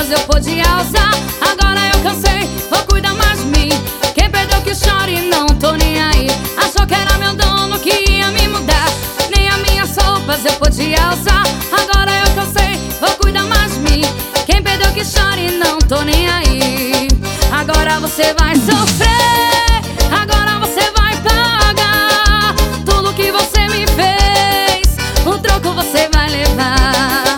roupas eu podia usar. Agora eu cansei, vou cuidar mais de mim. Quem perdeu que chore, não tô nem aí. Achou que era meu dono que ia me mudar. Nem as minhas roupas eu podia usar. Agora eu cansei, vou cuidar mais de mim. Quem perdeu que chore, não tô nem aí. Agora você vai sofrer, agora você vai pagar tudo que você me fez. O troco você vai levar.